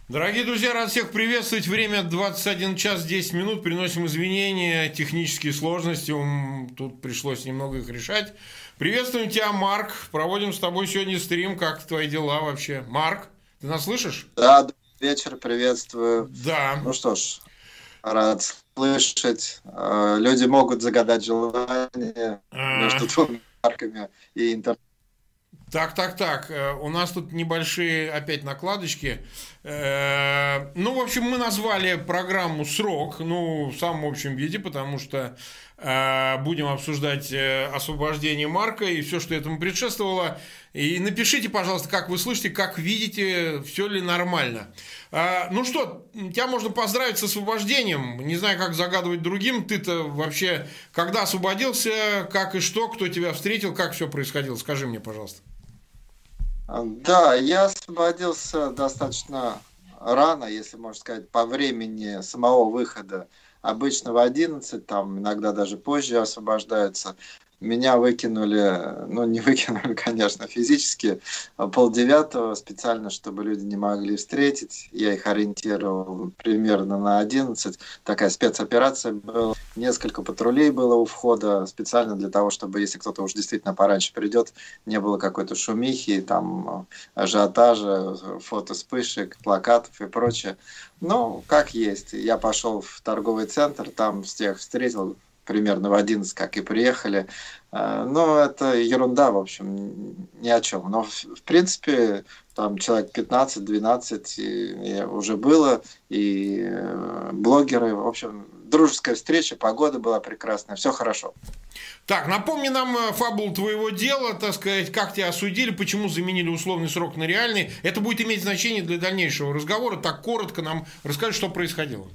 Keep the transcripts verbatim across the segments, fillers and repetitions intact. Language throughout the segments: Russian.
Дорогие друзья, рад всех приветствовать. Время двадцать один час десять минут. Приносим извинения, технические сложности. Тут пришлось немного их решать. Приветствуем тебя, Марк. Проводим с тобой сегодня стрим. Как твои дела вообще? Марк, ты нас слышишь? Да, добрый вечер, приветствую. Да. Ну что ж, рад слышать. Люди могут загадать желание А. между двумя марками и интернетом. Так, так, так. У нас тут небольшие опять накладочки. Ну, в общем, мы назвали программу «Срок», ну, в самом общем виде, потому что будем обсуждать освобождение Марка и все, что этому предшествовало. И напишите, пожалуйста, как вы слышите, как видите, все ли нормально. Ну что, тебя можно поздравить с освобождением. Не знаю, как загадывать другим. Ты-то вообще когда освободился, как и что, кто тебя встретил, как все происходило? Скажи мне, пожалуйста. Да, я освободился достаточно рано, если можно сказать, по времени самого выхода. Обычно в одиннадцать, там иногда даже позже освобождаются. Меня выкинули, ну не выкинули, конечно, физически, полдевятого, специально, чтобы люди не могли встретить. Я их ориентировал примерно на одиннадцать. Такая спецоперация была. Несколько патрулей было у входа, специально для того, чтобы, если кто-то уж действительно пораньше придет, не было какой-то шумихи, там, ажиотажа, фотоспышек, плакатов и прочее. Ну, как есть. Я пошел в торговый центр, там всех встретил, примерно в одиннадцать, как и приехали. Но это ерунда, в общем, ни о чем. Но, в принципе, там человек пятнадцать-двенадцать уже было, и блогеры, в общем, дружеская встреча, погода была прекрасная, все хорошо. Так, напомни нам фабулу твоего дела, так сказать, как тебя осудили, почему заменили условный срок на реальный. Это будет иметь значение для дальнейшего разговора. Так коротко нам расскажи, что происходило.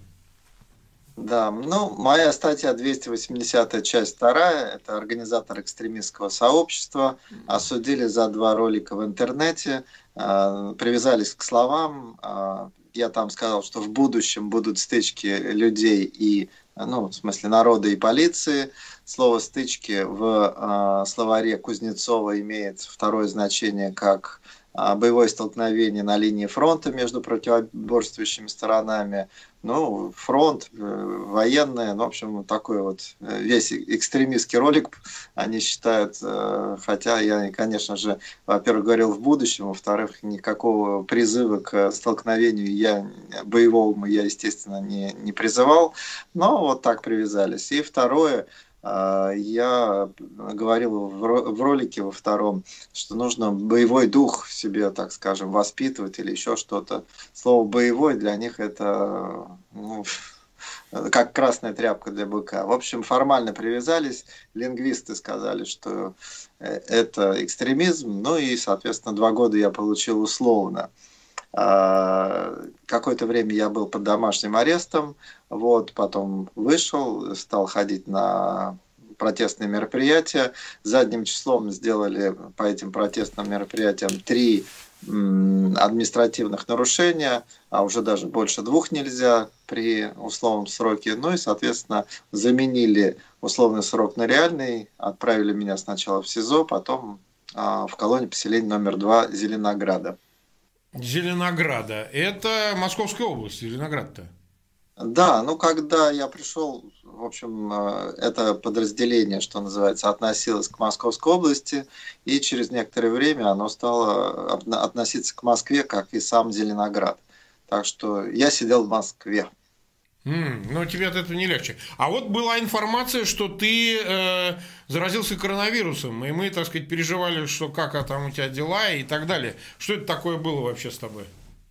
Да, ну, моя статья двести восьмидесятая, часть вторая, это организатор экстремистского сообщества, осудили за два ролика в интернете, э, привязались к словам, э, я там сказал, что в будущем будут стычки людей и, ну, в смысле народа и полиции. Слово «стычки» в э, словаре Кузнецова имеет второе значение как боевое столкновение на линии фронта между противоборствующими сторонами. Ну, фронт, военные, ну, в общем, такой вот весь экстремистский ролик они считают, хотя я, конечно же, во-первых, говорил в будущем, во-вторых, никакого призыва к столкновению я, боевому я, естественно, не, не призывал, но вот так привязались. И второе, я говорил в ролике во втором, что нужно боевой дух в себе, так скажем, воспитывать или еще что-то. Слово «боевой» для них это, ну, как красная тряпка для быка. В общем, формально привязались, лингвисты сказали, что это экстремизм, ну и, соответственно, два года я получил условно. Какое-то время я был под домашним арестом, вот, потом вышел, стал ходить на протестные мероприятия. Задним числом сделали по этим протестным мероприятиям три административных нарушения, а уже даже больше двух нельзя при условном сроке. Ну и, соответственно, заменили условный срок на реальный, отправили меня сначала в СИЗО, потом в колонию поселения номер два Зеленограда. Зеленограда. Это Московская область, Зеленоград-то? Да, ну когда я пришел, в общем, это подразделение, что называется, относилось к Московской области, и через некоторое время оно стало относиться к Москве, как и сам Зеленоград. Так что я сидел в Москве. Mm, ну, тебе от этого не легче. А вот была информация, что ты э, заразился коронавирусом, и мы, так сказать, переживали, что как а там у тебя дела и так далее. Что это такое было вообще с тобой?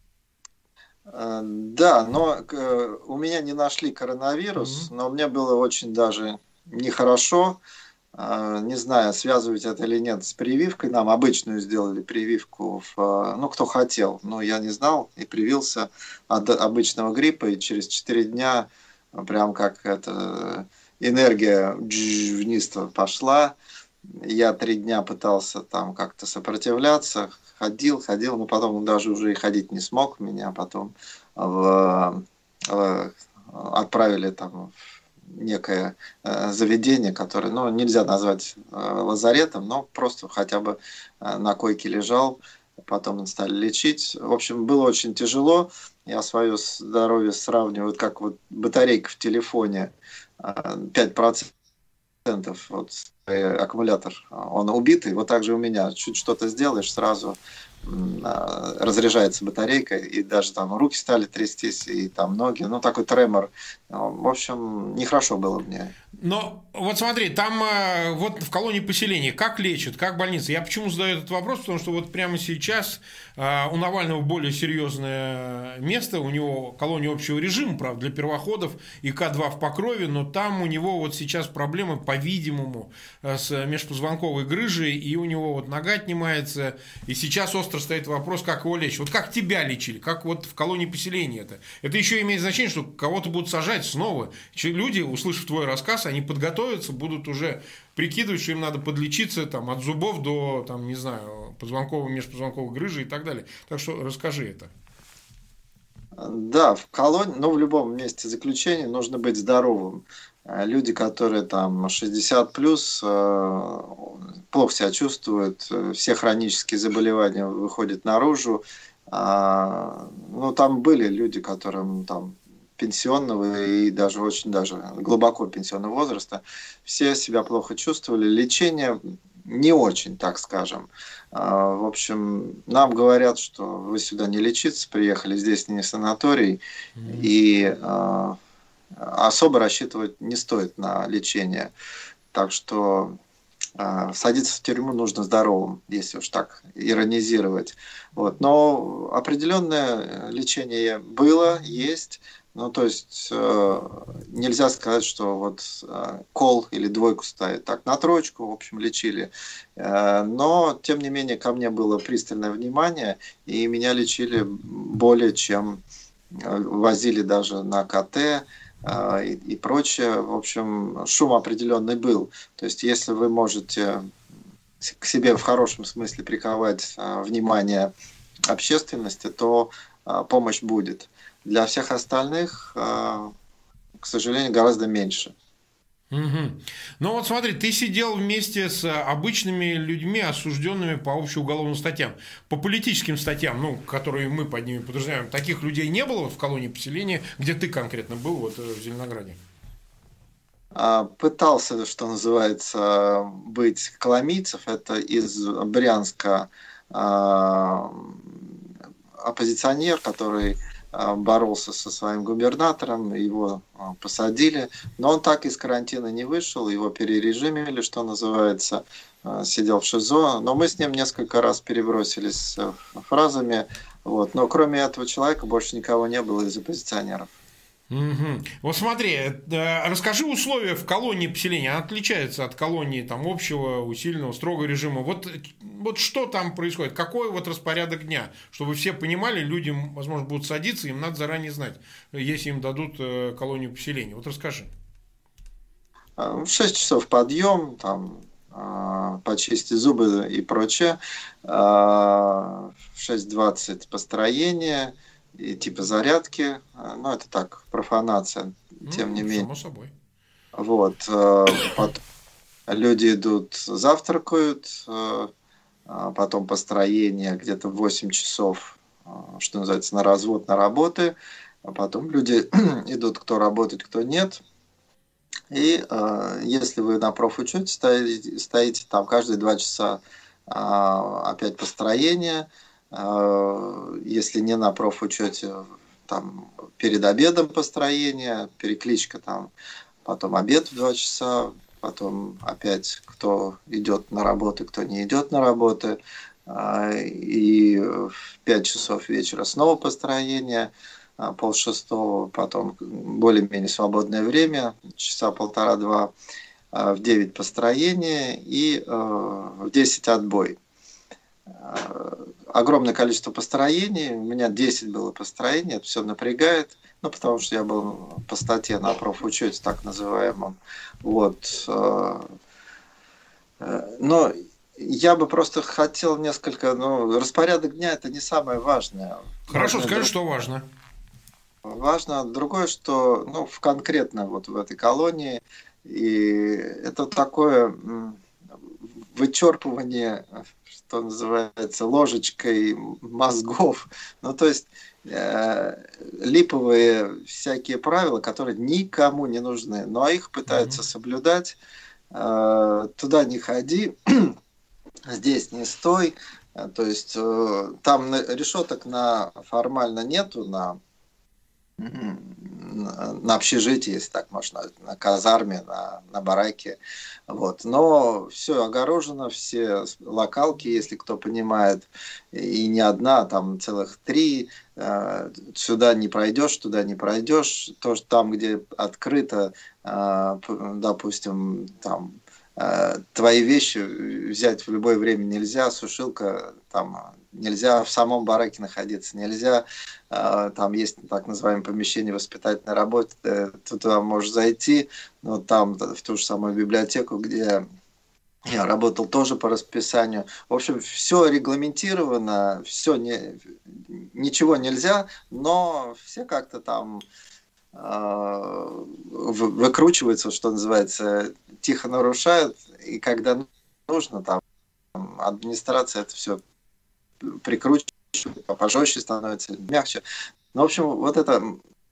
Да, но у меня не нашли коронавирус, mm-hmm. но мне было очень даже нехорошо. Не знаю, связывать это или нет с прививкой. Нам обычную сделали прививку, в, ну, кто хотел. Но я не знал и привился от обычного гриппа. И через четыре дня прям как это, энергия вниз пошла. Я три дня пытался там как-то сопротивляться. Ходил, ходил, но потом даже уже и ходить не смог. Меня потом в, в, отправили там некое э, заведение, которое, ну, нельзя назвать э, лазаретом, но просто хотя бы э, на койке лежал, потом стали лечить. В общем, было очень тяжело. Я свое здоровье сравниваю, как вот батарейка в телефоне, пять процентов вот, аккумулятор, он убитый, вот так же у меня. Чуть что-то сделаешь, сразу разряжается батарейка, и даже там руки стали трястись, и там ноги, ну такой тремор. В общем, нехорошо было мне. Но вот смотри, там вот в колонии поселения как лечат, как больница? Я почему задаю этот вопрос? Потому что вот прямо сейчас у Навального более серьезное место, у него колония общего режима, правда, для первоходов и К два в Покрове, но там у него вот сейчас проблемы, по-видимому, с межпозвонковой грыжей, и у него вот нога отнимается, и сейчас остро стоит вопрос, как его лечить. Вот как тебя лечили, как вот в колонии поселения это? Это еще имеет значение, что кого-то будут сажать снова. Люди, услышав твой рассказ, они подготовятся, будут уже прикидывать, что им надо подлечиться там, от зубов до, там, не знаю, позвонковой, межпозвонковой грыжи и так далее. Так что расскажи это. Да, в колонии, но в любом месте заключения нужно быть здоровым. Люди, которые там шестьдесят плюс, плохо себя чувствуют, все хронические заболевания выходят наружу. Ну, там были люди, которым там пенсионного и даже очень даже глубоко пенсионного возраста, все себя плохо чувствовали. Лечение не очень, так скажем. В общем, нам говорят, что вы сюда не лечиться приехали, здесь не санаторий, mm-hmm. и особо рассчитывать не стоит на лечение. Так что садиться в тюрьму нужно здоровым, если уж так иронизировать. Вот. Но определенное лечение было, есть. Ну, то есть э, нельзя сказать, что вот э, кол или двойку ставят. Так, на троечку, в общем, лечили. Э, но, тем не менее, ко мне было пристальное внимание, и меня лечили более чем э, возили даже на ка тэ э, и, и прочее. В общем, шум определенный был. То есть, если вы можете к себе в хорошем смысле приковать э, внимание общественности, то э, помощь будет. Для всех остальных, к сожалению, гораздо меньше. Угу. Ну вот смотри, ты сидел вместе с обычными людьми, осужденными по общеуголовным статьям. По политическим статьям, ну, которые мы под ними подразумеваем, таких людей не было в колонии поселения, где ты конкретно был, вот в Зеленограде? Пытался, что называется, быть коломийцев. Это из Брянска оппозиционер, который боролся со своим губернатором, его посадили, но он так из карантина не вышел, его перережимили, что называется, сидел в ШИЗО, но мы с ним несколько раз перебросились фразами, вот. Но кроме этого человека больше никого не было из оппозиционеров. Угу. Вот смотри, расскажи условия в колонии поселения. Она отличается от колонии там, общего, усиленного, строгого режима. Вот, вот что там происходит? Какой вот распорядок дня? Чтобы все понимали, люди, возможно, будут садиться, им надо заранее знать, если им дадут колонию поселения. Вот расскажи. В шесть часов подъем, там, почистить зубы и прочее. В шесть двадцать построение. И типа зарядки, ну это так, профанация, тем ну, не менее. Само собой. Вот, потом люди идут, завтракают, потом построение где-то в восемь часов, что называется, на развод, на работы, а потом люди идут, кто работает, кто нет. И если вы на профучете стоите, стоите там каждые два часа опять построение. Если не на профучете, там перед обедом построение, перекличка там, потом обед в два часа, потом опять кто идет на работу, кто не идет на работу, и в пять часов вечера снова построение, полшестого, потом более-менее свободное время, часа полтора-два, в девять построение и в десять отбой. Огромное количество построений, у меня десять было построений, это все напрягает, ну, потому что я был по статье на профучете, так называемом. Вот. Но я бы просто хотел несколько, ну, распорядок дня это не самое важное. Хорошо, важное скажи, друг... что важно. Важно другое, что, ну, конкретно вот в этой колонии, и это такое вычерпывание, что называется, ложечкой мозгов. Ну, то есть э, липовые всякие правила, которые никому не нужны, но их пытаются mm-hmm. соблюдать. Э, туда не ходи, здесь не стой. То есть э, там решеток на формально нету, на на общежитии, если так можно, на казарме, на, на бараке. Вот. Но все огорожено, все локалки, если кто понимает, и не одна, там целых три. Сюда не пройдешь, туда не пройдешь. То, что там, где открыто, допустим, там твои вещи взять в любое время нельзя, сушилка там нельзя, в самом бараке находиться нельзя, там есть так называемое помещение воспитательной работы, ты туда можешь зайти, но там в ту же самую библиотеку, где я работал тоже по расписанию. В общем, все регламентировано, все не, ничего нельзя, но все как-то там выкручиваются, что называется, тихо нарушают, и когда нужно, там администрация это все прикручивает, пожестче становится, мягче. Ну, в общем, вот эта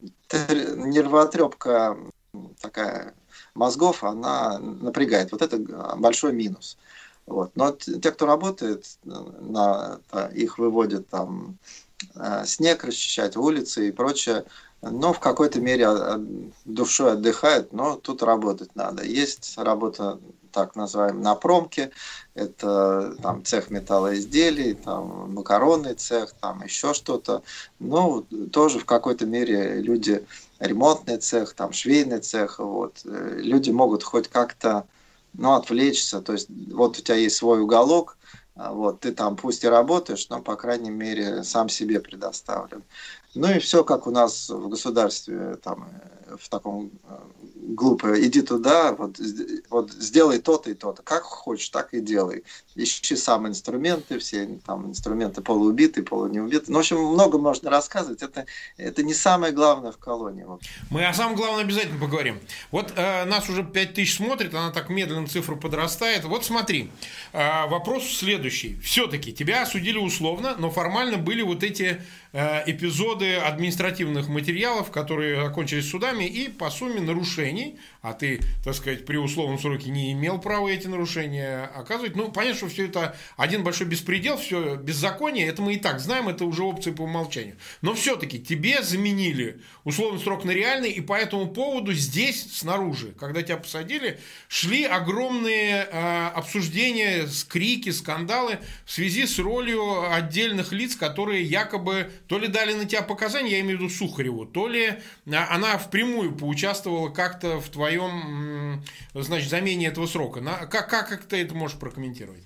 нервотрепка такая мозгов, она напрягает. Вот это большой минус. Вот. Но те, кто работает, на, их выводят там снег расчищать, улицы и прочее, но в какой-то мере душой отдыхают, но тут работать надо. Есть работа, так называемая, на промке, это там цех металлоизделий, там макаронный цех, там еще что-то. Ну, тоже в какой-то мере люди, ремонтный цех, там швейный цех, вот. Люди могут хоть как-то, ну, отвлечься, то есть вот у тебя есть свой уголок, вот, ты там пусть и работаешь, но, по крайней мере, сам себе предоставлен. Ну и все, как у нас в государстве, там, в таком глупо, иди туда, вот, вот сделай то-то и то-то. Как хочешь, так и делай. Ищи сам инструменты, все там инструменты полуубитые, полунеубитые. Ну, в общем, много можно рассказывать. Это, это не самое главное в колонии. Мы о самом главном обязательно поговорим. Вот э, нас уже пять тысяч смотрит, она так медленно цифра подрастает. Вот смотри, э, вопрос следующий. Все-таки тебя осудили условно, но формально были вот эти э, эпизоды административных материалов, которые окончились судами, и по сумме нарушений, а ты, так сказать, при условном сроке не имел права эти нарушения оказывать. Ну, понятно, что все это один большой беспредел, все беззаконие, это мы и так знаем, это уже опции по умолчанию. Но все-таки тебе заменили условный срок на реальный, и по этому поводу здесь, снаружи, когда тебя посадили, шли огромные э, обсуждения, крики, скандалы в связи с ролью отдельных лиц, которые якобы то ли дали на тебя показания, я имею в виду Сухареву, то ли она впрямую поучаствовала как-то в твоем, значит, замене этого срока. Как, как, как ты это можешь прокомментировать?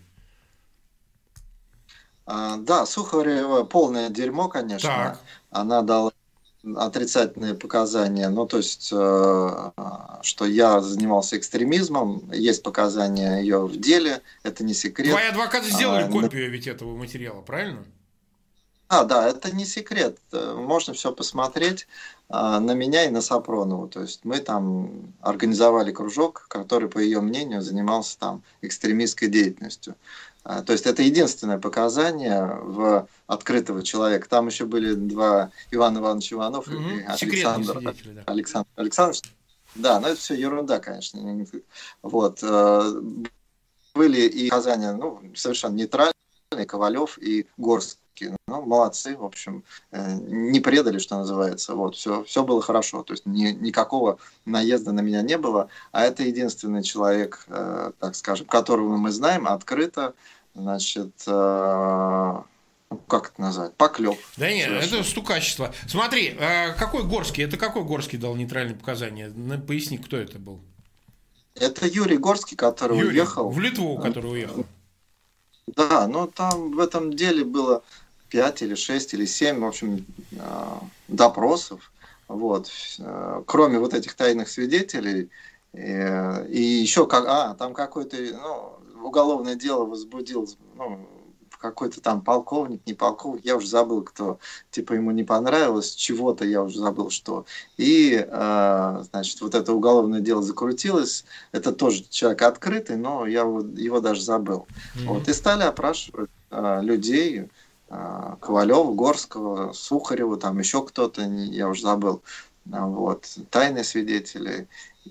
А, да, Сухарева полное дерьмо, конечно. Так. Она дала отрицательные показания, ну, то есть, э, что я занимался экстремизмом, есть показания ее в деле, это не секрет. Твои адвокаты сделали а, копию на... ведь этого материала, правильно? А, да, это не секрет. Можно все посмотреть а, на меня и на Сапронову. То есть мы там организовали кружок, который, по ее мнению, занимался там экстремистской деятельностью. А, то есть это единственное показание в открытого человека. Там еще были два Иван Иванович Иванов угу. и Александр, да. Александр Александрович. Да, но это все ерунда, конечно. Вот. Были и показания, ну, совершенно нейтральные, Ковалев и Горский. Ну, молодцы, в общем, не предали, что называется. Вот, все, все было хорошо. То есть ни, никакого наезда на меня не было. А это единственный человек, э, так скажем, которого мы знаем открыто, значит, э, как это назвать? Поклеп. Да нет, совершенно. Это стукачество. Смотри, э, какой Горский? Это какой Горский дал нейтральные показания? Поясни, кто это был? Это Юрий Горский, который Юрий, уехал. В Литву, который уехал. Да, но там в этом деле было пять или шесть или семь, в общем, допросов. Вот. Кроме вот этих тайных свидетелей. И еще как, а, там какое-то ну, уголовное дело возбудил, ну, в какой-то там полковник, не полковник, я уже забыл, кто, типа ему не понравилось, чего-то я уже забыл, что. И, э, значит, вот это уголовное дело закрутилось, это тоже человек открытый, но я его даже забыл. Mm-hmm. Вот, и стали опрашивать э, людей, э, Ковалева, Горского, Сухарева, там еще кто-то, я уже забыл, вот, тайные свидетели.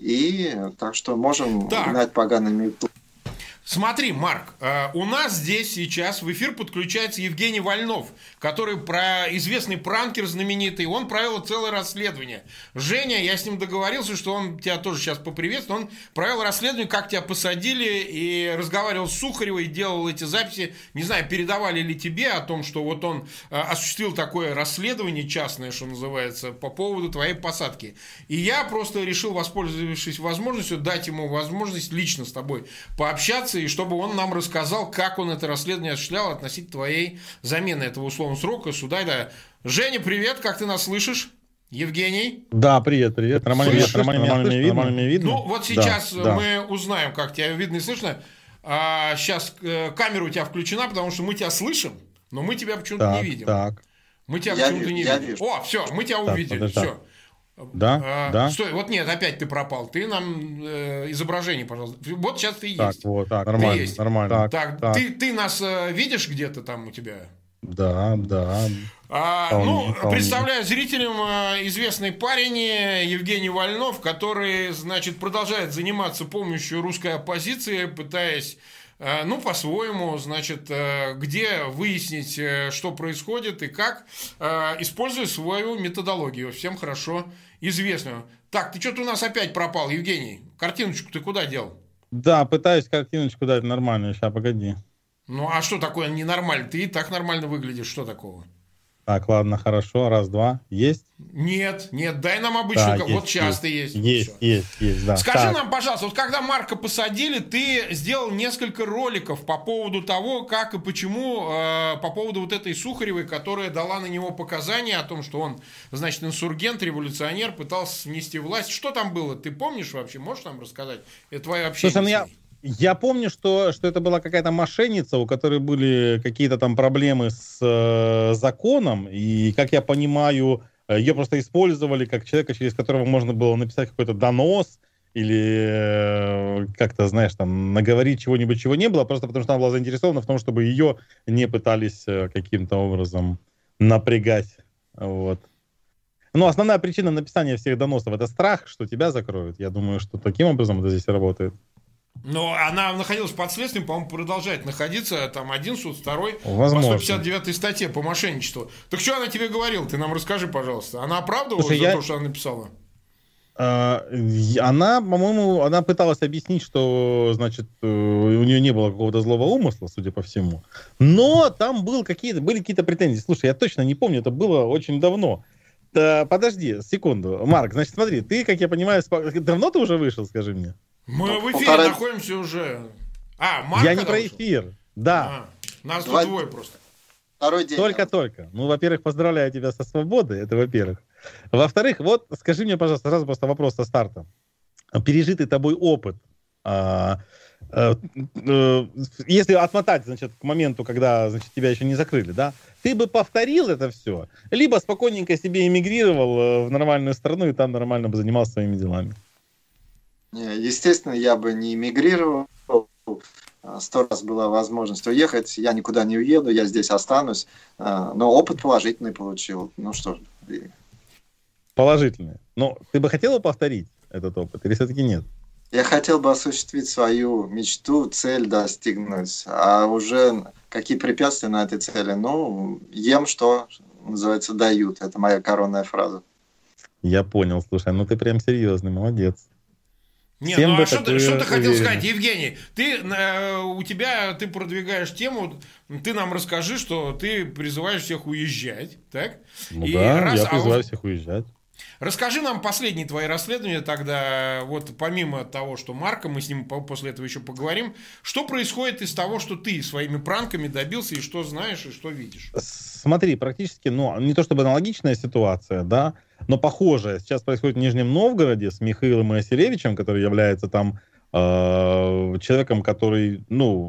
И так что можем так. гнать погаными YouTube. Смотри, Марк, у нас здесь сейчас в эфир подключается Евгений Вольнов, который про известный пранкер знаменитый, он провел целое расследование. Женя, я с ним договорился, что он тебя тоже сейчас поприветствует, он провел расследование, как тебя посадили, и разговаривал с Сухаревой, делал эти записи, не знаю, передавали ли тебе о том, что вот он осуществил такое расследование частное, что называется, по поводу твоей посадки. И я просто решил, воспользовавшись возможностью, дать ему возможность лично с тобой пообщаться, и чтобы он нам рассказал, как он это расследование осуществлял относительно твоей замены этого условного срока, суда. Да. Женя, привет, как ты нас слышишь? Евгений? Да, привет, привет. Нормально, Слышишь? нормально, нормально, слышно? видно, нормально видно. Ну, вот сейчас да, мы да. узнаем, как тебя видно и слышно. А, сейчас э, камера у тебя включена, потому что мы тебя слышим, но мы тебя почему-то так, не видим. Так. Мы тебя я почему-то не я видим. Вижу. О, все, мы тебя так, увидели. подожди. Все. Да, а, да. Стой, вот нет, опять ты пропал. Ты нам э, изображение, пожалуйста. Вот сейчас ты Так, есть. вот, так, нормально, есть. нормально. Так, так, так. Ты, ты нас э, видишь где-то там у тебя? Да, да. А, вполне, ну, вполне. представляю зрителям э, известный парень Евгений Вольнов, который, значит, продолжает заниматься помощью русской оппозиции, пытаясь, э, ну, по-своему, значит, э, где выяснить, э, что происходит и как, э, используя свою методологию, всем хорошо известную. Так, ты что-то у нас опять пропал, Евгений. Картиночку ты куда дел? Да, пытаюсь картиночку дать нормально. Сейчас, погоди. Ну, а что такое ненормально? Ты и так нормально выглядишь. Что такого? Так, ладно, хорошо. Раз, два. Есть? Нет, нет, дай нам обычную. Да, вот есть, сейчас ты есть. Есть, есть, есть, да. Скажи так. нам, пожалуйста, вот когда Марка посадили, ты сделал несколько роликов по поводу того, как и почему, э, по поводу вот этой Сухаревой, которая дала на него показания о том, что он, значит, инсургент, революционер, пытался снести власть. Что там было? Ты помнишь вообще? Можешь нам рассказать? Это твое общение. Слушай, ну я... Я помню, что, что это была какая-то мошенница, у которой были какие-то там проблемы с э, законом, и, как я понимаю, ее просто использовали как человека, через которого можно было написать какой-то донос или э, как-то, знаешь, там, наговорить чего-нибудь, чего не было, просто потому что она была заинтересована в том, чтобы ее не пытались э, каким-то образом напрягать. Вот. Но основная причина написания всех доносов — это страх, что тебя закроют. Я думаю, что таким образом это здесь работает. Но она находилась под следствием, по-моему, продолжает находиться. Там один суд, второй. Возможно. По сто пятьдесят девятой статье по мошенничеству. Так что она тебе говорила? Ты нам расскажи, пожалуйста. Она оправдывалась Слушай, за я... то, что она написала? Она, по-моему, она пыталась объяснить, что, значит, у нее не было какого-то злого умысла, судя по всему. Но там был какие-то, были какие-то претензии. Слушай, я точно не помню, это было очень давно. Да, подожди, секунду. Марк, значит, смотри, ты, как я понимаю, давно ты уже вышел, скажи мне? Мы в эфире Полтора... находимся уже. А, Марк. Я не про эфир. Вышел? Да. А, нас Два... тут двое просто. Второй день. Только-только. Ну, во-первых, поздравляю тебя со свободой. Это во-первых. Во-вторых, вот скажи мне, пожалуйста, сразу просто вопрос со старта. Пережитый тобой опыт. А, а, а, если отмотать, значит, к моменту, когда, значит, тебя еще не закрыли, да, ты бы повторил это все, либо спокойненько себе эмигрировал в нормальную страну и там нормально бы занимался своими делами. Естественно, я бы не эмигрировал. Сто раз была возможность уехать. Я никуда не уеду, я здесь останусь. Но опыт положительный получил. Ну что ж. Положительный. Но ты бы хотел повторить этот опыт или все-таки нет? Я хотел бы осуществить свою мечту, цель достигнуть. А уже какие препятствия на этой цели? Ну, ем, что, называется, дают. Это моя коронная фраза. Я понял. Слушай, ну ты прям серьезный, молодец. Не, ну а что ты, что ты хотел сказать, Евгений? Ты, э, у тебя, ты продвигаешь тему, ты нам расскажи, что ты призываешь всех уезжать, так? Ну и да, раз, я призываю а, всех уезжать. Расскажи нам последние твои расследования тогда, вот помимо того, что Марка, мы с ним после этого еще поговорим, что происходит из того, что ты своими пранками добился, и что знаешь, и что видишь? Смотри, практически, ну, не то чтобы аналогичная ситуация, да, но похожая. Сейчас происходит в Нижнем Новгороде с Михаилом Моисеевичем, который является там э, человеком, который, ну,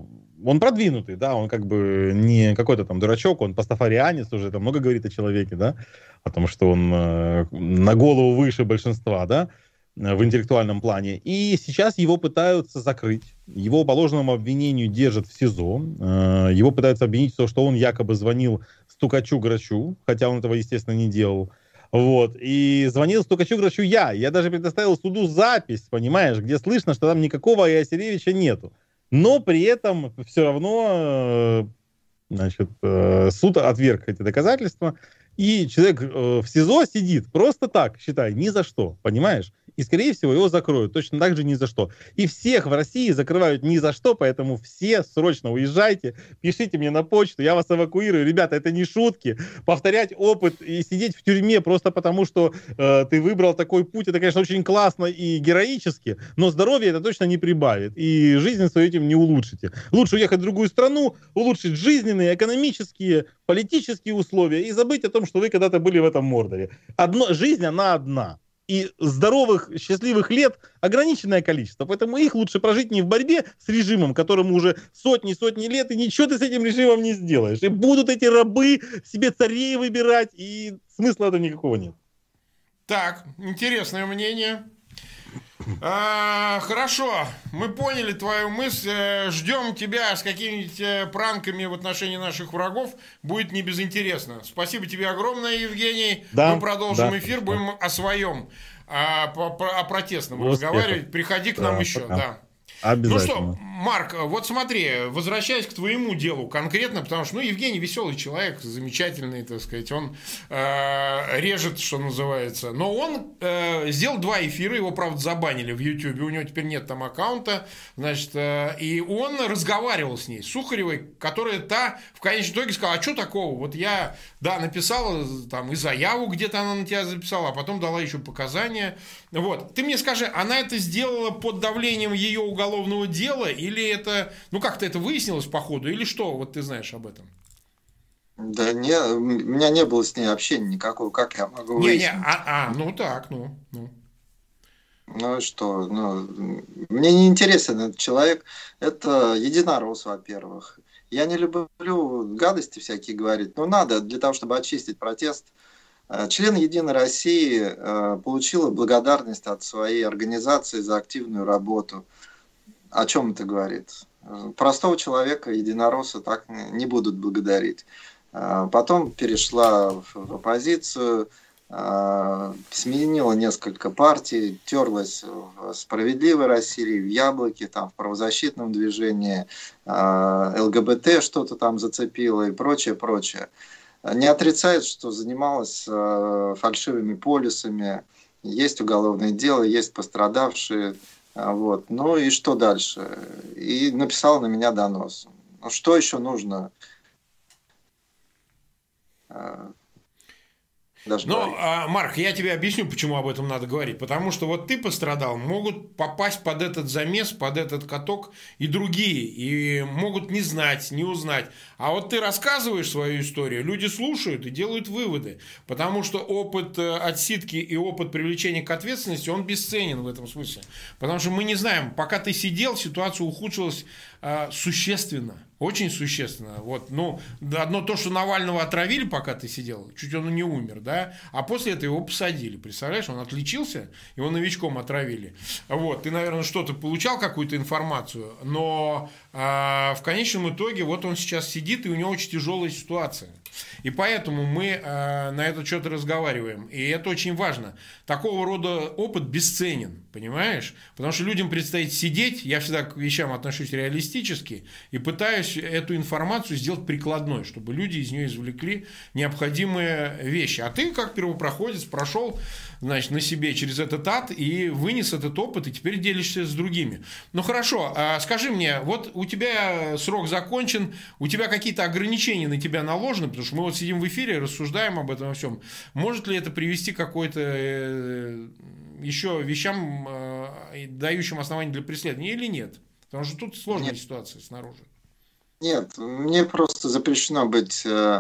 он продвинутый, да, он как бы не какой-то там дурачок, он пастафарианец уже, это много говорит о человеке, да, о том, что он э, на голову выше большинства, да, в интеллектуальном плане. И сейчас его пытаются закрыть. Его по ложному обвинению держат в СИЗО. Э, его пытаются обвинить в том, что он якобы звонил стукачу-грачу, хотя он этого, естественно, не делал. Вот. И звонил стукачу-грачу я. Я даже предоставил суду запись, понимаешь, где слышно, что там никакого Иосифовича нету. Но при этом все равно, значит, суд отверг эти доказательства, и человек в СИЗО сидит просто так, считай, ни за что, понимаешь? И, скорее всего, его закроют точно так же ни за что. И всех в России закрывают ни за что, поэтому все срочно уезжайте, пишите мне на почту, я вас эвакуирую. Ребята, это не шутки. Повторять опыт и сидеть в тюрьме просто потому, что э, ты выбрал такой путь, это, конечно, очень классно и героически, но здоровье это точно не прибавит. И жизнь свою этим не улучшите. Лучше уехать в другую страну, улучшить жизненные, экономические, политические условия и забыть о том, что вы когда-то были в этом Мордоре. Одно, жизнь, она одна. И здоровых, счастливых лет ограниченное количество. Поэтому их лучше прожить не в борьбе с режимом, которому уже сотни-сотни лет, и ничего ты с этим режимом не сделаешь. И будут эти рабы себе царей выбирать, и смысла этого никакого нет. Так, интересное мнение. А, хорошо, мы поняли твою мысль. Ждем тебя с какими-нибудь пранками в отношении наших врагов. Будет не безинтересно. Спасибо тебе огромное, Евгений. Да, мы продолжим да, эфир, да. будем о своем, о, о протестном Успехов. разговаривать. Приходи к нам Да, еще. пока. Да. Обязательно. Ну что, Марк, вот смотри, возвращаясь к твоему делу конкретно, потому что, ну, Евгений веселый человек, замечательный, так сказать, он э, режет, что называется, но он э, сделал два эфира, его, правда, забанили в Ютьюбе, у него теперь нет там аккаунта, значит, э, и он разговаривал с ней, Сухаревой, которая та в конечном итоге сказала, а что такого, вот я, да, написала там и заяву, где-то она на тебя записала, а потом дала еще показания, вот, ты мне скажи, она это сделала под давлением ее уголовного дела, или это, ну как-то это выяснилось по ходу, или что, вот ты знаешь об этом? Да не, у меня не было с ней общения никакого, как я могу не, выяснить? Не, а, а, ну так, ну, ну. Ну что, ну, мне не интересен этот человек, это единорос, во-первых. Я не люблю гадости всякие говорить, но надо для того, чтобы очистить протест. Член «Единой России» получила благодарность от своей организации за активную работу. О чем это говорит? Простого человека, единоросса, так не будут благодарить. Потом перешла в оппозицию, сменила несколько партий, терлась в «Справедливой России», в «Яблоке», там, в правозащитном движении, ЛГБТ что-то там зацепило и прочее, прочее. Не отрицает, что занималась фальшивыми полисами, есть уголовное дело, есть пострадавшие. Вот. Ну и что дальше? И написал на меня донос. Ну что еще нужно? Даже ну, а, Марк, я тебе объясню, почему об этом надо говорить. Потому что вот ты пострадал, могут попасть под этот замес, под этот каток и другие. И могут не знать, не узнать. А вот ты рассказываешь свою историю, люди слушают и делают выводы. Потому что опыт отсидки и опыт привлечения к ответственности, он бесценен в этом смысле. Потому что мы не знаем, пока ты сидел, ситуация ухудшилась э, существенно. Очень существенно. Вот, ну, одно то, что Навального отравили, пока ты сидел, чуть он не умер, да, а после этого его посадили. Представляешь, он отличился, его новичком отравили. Вот, ты, наверное, что-то получал, какую-то информацию, но э, в конечном итоге вот он сейчас сидит, и у него очень тяжелая ситуация. И поэтому мы э, на этот счет разговариваем. И это очень важно. Такого рода опыт бесценен, понимаешь? Потому что людям предстоит сидеть, я всегда к вещам отношусь реалистически, и пытаюсь эту информацию сделать прикладной, чтобы люди из нее извлекли необходимые вещи. А ты, как первопроходец, прошел, значит, на себе через этот ад и вынес этот опыт, и теперь делишься с другими. Ну хорошо, а скажи мне, вот у тебя срок закончен, у тебя какие-то ограничения на тебя наложены, потому что мы вот сидим в эфире, рассуждаем об этом во всем. Может ли это привести к какой-то э, еще вещам, э, дающим основания для преследования, или нет? Потому что тут сложная нет. ситуация снаружи. Нет, мне просто запрещено быть э,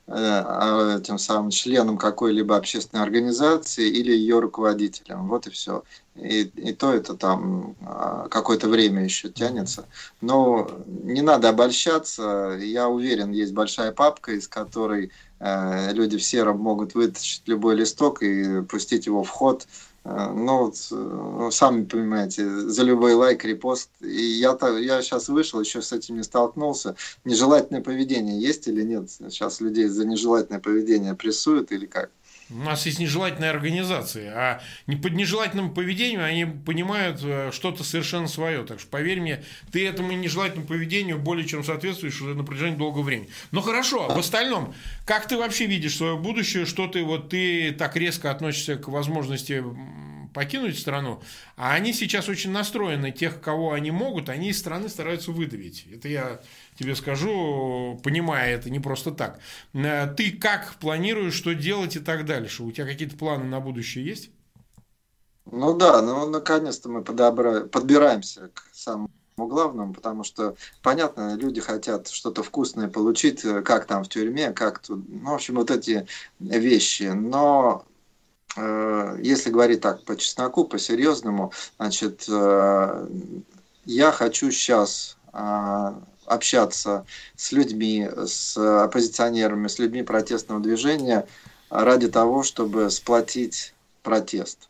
этим самым членом какой-либо общественной организации или ее руководителем. Вот и все. И, и то это там какое-то время еще тянется. Но не надо обольщаться. Я уверен, есть большая папка, из которой э, люди в сером могут вытащить любой листок и пустить его в ход. Ну, ну, сами понимаете, за любой лайк, репост. И я, я сейчас вышел, еще с этим не столкнулся. Нежелательное поведение есть или нет? Сейчас людей за нежелательное поведение прессуют или как? У нас есть нежелательные организации, а не под нежелательным поведением они понимают что-то совершенно свое. Так что, поверь мне, ты этому нежелательному поведению более чем соответствуешь уже на протяжении долгого времени. Но хорошо, в остальном, как ты вообще видишь свое будущее, что ты, вот, ты так резко относишься к возможности покинуть страну, а они сейчас очень настроены, тех, кого они могут, они из страны стараются выдавить. Это я тебе скажу, понимая это не просто так. Ты как планируешь, что делать и так дальше? У тебя какие-то планы на будущее есть? Ну да, ну наконец-то мы подобра... подбираемся к самому главному, потому что, понятно, люди хотят что-то вкусное получить, как там в тюрьме, как тут, ну, в общем, вот эти вещи. Но э, если говорить так по чесноку, по-серьезному, значит, э, я хочу сейчас э, общаться с людьми, с оппозиционерами, с людьми протестного движения ради того, чтобы сплотить протест.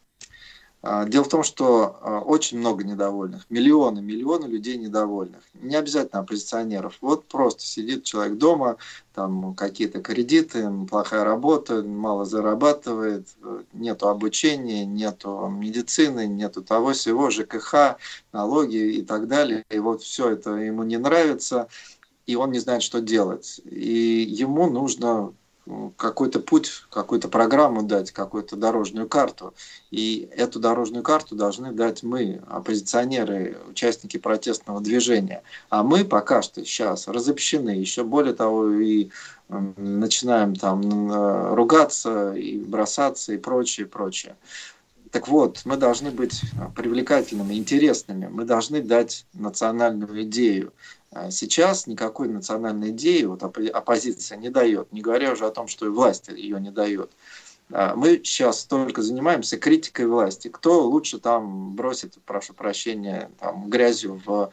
Дело в том, что очень много недовольных, миллионы, миллионы людей недовольных. Не обязательно оппозиционеров. Вот просто сидит человек дома, там какие-то кредиты, плохая работа, мало зарабатывает, нету обучения, нету медицины, нету того всего, ЖКХ, налоги и так далее. И вот все это ему не нравится, и он не знает, что делать. И ему нужно какой-то путь, какую-то программу дать, какую-то дорожную карту. И эту дорожную карту должны дать мы, оппозиционеры, участники протестного движения. А мы пока что сейчас разобщены. Еще более того, и начинаем там ругаться, и бросаться, и прочее, прочее. Так вот, мы должны быть привлекательными, интересными. Мы должны дать национальную идею. Сейчас никакой национальной идеи вот, оппозиция не дает, не говоря уже о том, что и власть ее не дает. Мы сейчас только занимаемся критикой власти. Кто лучше там бросит, прошу прощения, там, грязью в,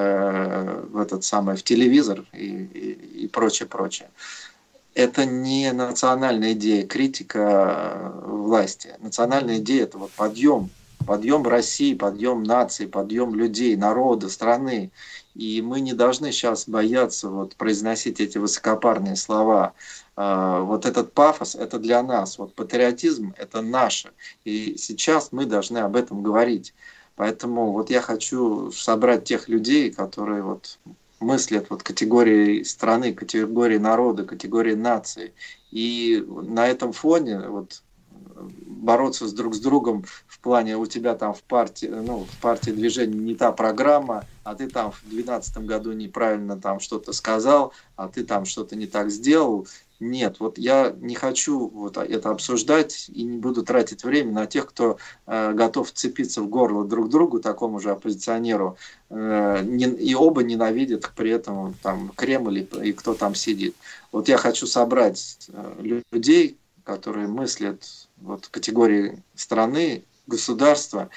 э, в этот самый в телевизор и, и, и прочее, прочее. Это не национальная идея, критика власти. Национальная идея – это вот подъем, подъем России, подъем нации, подъем людей, народа, страны. И мы не должны сейчас бояться вот, произносить эти высокопарные слова. Вот этот пафос – это для нас. Вот патриотизм – это наше. И сейчас мы должны об этом говорить. Поэтому вот я хочу собрать тех людей, которые вот мыслят вот категории страны, категории народа, категории нации. И на этом фоне вот бороться с друг с другом в плане у тебя там в партии, ну, в партии движения не та программа, а ты там в две тысячи двенадцатом году неправильно там что-то сказал, а ты там что-то не так сделал. Нет, вот я не хочу вот это обсуждать и не буду тратить время на тех, кто э, готов вцепиться в горло друг другу, такому же оппозиционеру, э, не, и оба ненавидят при этом там Кремль и, и кто там сидит. Вот я хочу собрать э, людей, которые мыслят вот, категории страны, государства,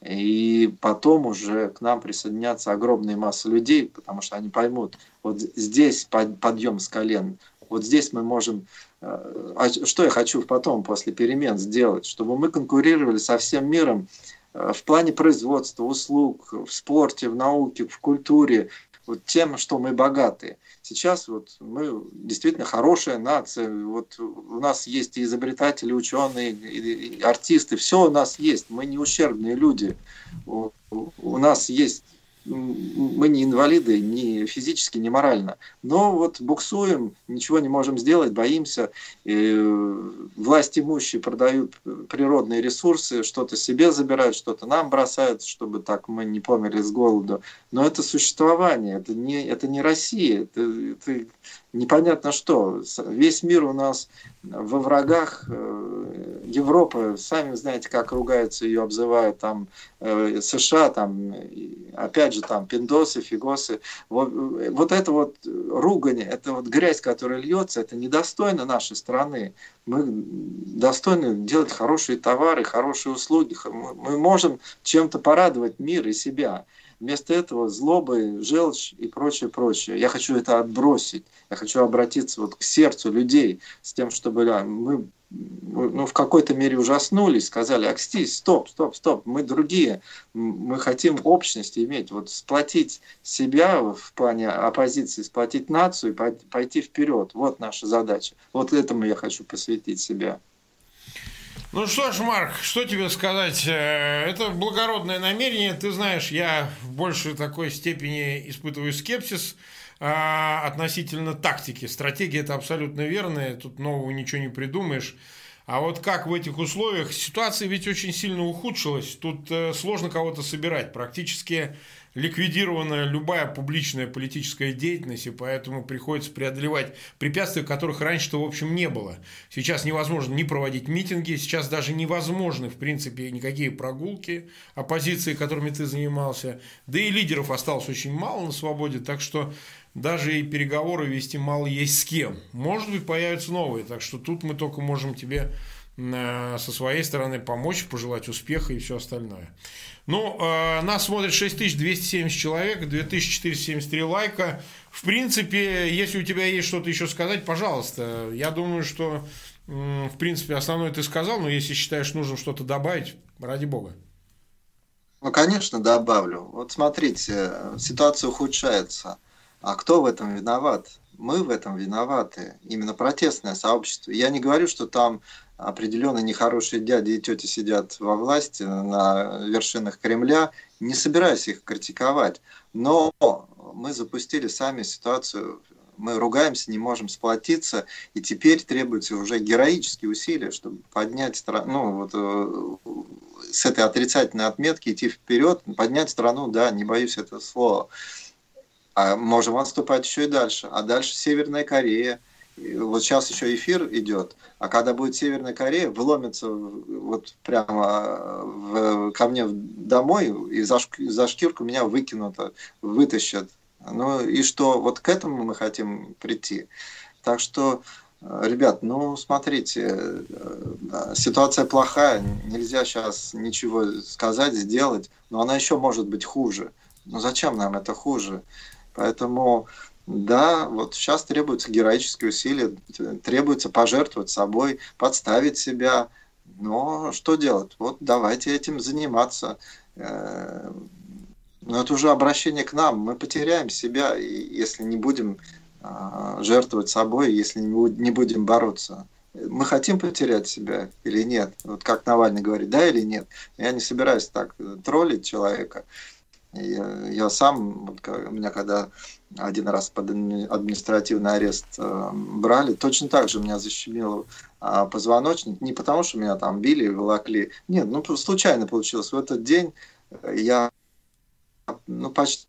и потом уже к нам присоединятся огромные массы людей, потому что они поймут, вот здесь подъем с колен, вот здесь мы можем... А что я хочу потом, после перемен, сделать? Чтобы мы конкурировали со всем миром в плане производства, услуг, в спорте, в науке, в культуре, вот тем, что мы богаты. Сейчас вот мы действительно хорошая нация, вот у нас есть и изобретатели, ученые, и артисты, все у нас есть, мы не ущербные люди, у, у нас есть, мы не инвалиды, ни физически, ни морально, но вот буксуем, ничего не можем сделать, боимся, и власть имущие продают природные ресурсы, что-то себе забирают, что-то нам бросают, чтобы так мы не померли с голоду, но это существование, это не, это не Россия, это, это непонятно что. Весь мир у нас во врагах. Европа, сами знаете, как ругаются, ее обзывают, там, США, там, опять же, там, пиндосы, фигосы. Вот, вот это вот ругань, это вот грязь, которая льется, это недостойно нашей страны. Мы достойны делать хорошие товары, хорошие услуги. Мы можем чем-то порадовать мир и себя. Вместо этого злобы, желчь и прочее, прочее. Я хочу это отбросить. Я хочу обратиться вот к сердцу людей с тем, чтобы да, мы ну, в какой-то мере ужаснулись, сказали: акстись, стоп, стоп, стоп, мы другие. Мы хотим общность иметь, вот сплотить себя в плане оппозиции, сплотить нацию и пойти вперед. Вот наша задача. Вот этому я хочу посвятить себя. Ну что ж, Марк, что тебе сказать? Это благородное намерение. Ты знаешь, я в большей такой степени испытываю скепсис а, относительно тактики. Стратегия – это абсолютно верная, тут нового ничего не придумаешь. А вот как в этих условиях? Ситуация ведь очень сильно ухудшилась. Тут сложно кого-то собирать. Практически ликвидирована любая публичная политическая деятельность, и поэтому приходится преодолевать препятствия, которых раньше-то, в общем, не было. Сейчас невозможно не проводить митинги, сейчас даже невозможны, в принципе, никакие прогулки оппозиции, которыми ты занимался. Да и лидеров осталось очень мало на свободе, так что даже и переговоры вести мало есть с кем. Может быть, появятся новые, так что тут мы только можем тебе со своей стороны помочь, пожелать успеха и все остальное. Ну, э, нас смотрит шесть тысяч двести семьдесят человек, две тысячи четыреста семьдесят три лайка. В принципе, если у тебя есть что-то еще сказать, пожалуйста. Я думаю, что, э, в принципе, основное ты сказал, но если считаешь нужным что-то добавить, ради бога. Ну, конечно, добавлю. Вот смотрите, ситуация ухудшается. А кто в этом виноват? Мы в этом виноваты. Именно протестное сообщество. Я не говорю, что там определенно нехорошие дяди и тети сидят во власти на вершинах Кремля. Не собираюсь их критиковать. Но мы запустили сами ситуацию. Мы ругаемся, не можем сплотиться. И теперь требуются уже героические усилия, чтобы поднять страну, ну, вот, с этой отрицательной отметки идти вперед, поднять страну, да, не боюсь этого слова. А можем отступать еще и дальше. А дальше Северная Корея. Вот сейчас еще эфир идет. А когда будет Северная Корея, вломится вот прямо в, ко мне домой и за, за шкирку меня выкинут, вытащат. Ну и что? Вот к этому мы хотим прийти. Так что, ребят, ну смотрите, ситуация плохая. Нельзя сейчас ничего сказать, сделать. Но она еще может быть хуже. Ну зачем нам это хуже? Поэтому, да, вот сейчас требуются героические усилия, требуется пожертвовать собой, подставить себя. Но что делать? Вот давайте этим заниматься. Но это уже обращение к нам. Мы потеряем себя, если не будем жертвовать собой, если не будем бороться. Мы хотим потерять себя или нет? Вот как Навальный говорит, да или нет? Я не собираюсь так троллить человека. Я, я сам, вот, меня когда один раз под административный арест э, брали, точно так же меня защемило э, позвоночник. Не потому, что меня там били и волокли. Нет, ну случайно получилось. В этот день я, ну почти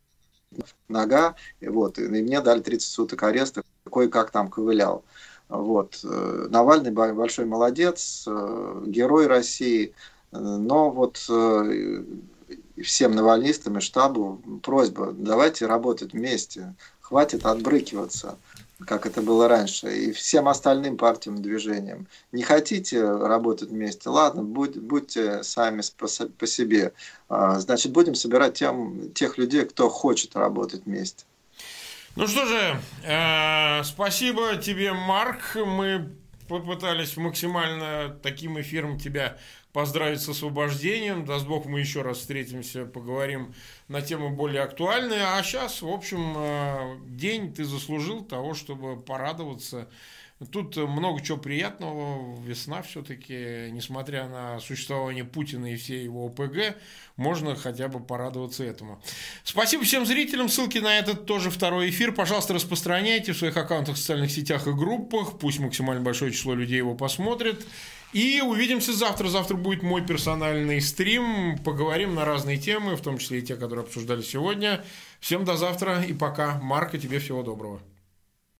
нога, вот, и мне дали тридцать суток ареста, кое-как там ковылял. Вот. Навальный большой молодец, э, герой России, но вот... Э, всем навальнистам и штабу просьба: давайте работать вместе, хватит отбрыкиваться, как это было раньше, и всем остальным партиям и движениям. Не хотите работать вместе? Ладно, будь, будьте сами по, по себе. Значит, будем собирать тем, тех людей, кто хочет работать вместе. Ну что же, э, спасибо тебе, Марк. Мы попытались максимально таким эфиром тебя поздравить с освобождением. Даст Бог, мы еще раз встретимся, поговорим на темы более актуальные. А сейчас, в общем, день ты заслужил того, чтобы порадоваться. Тут много чего приятного. Весна все-таки, несмотря на существование Путина и все его ОПГ, можно хотя бы порадоваться этому. Спасибо всем зрителям. Ссылки на этот тоже второй эфир, пожалуйста, распространяйте в своих аккаунтах в социальных сетях и группах. Пусть максимально большое число людей его посмотрит. И увидимся завтра. Завтра будет мой персональный стрим. Поговорим на разные темы, в том числе и те, которые обсуждали сегодня. Всем до завтра и пока. Марк, и тебе всего доброго.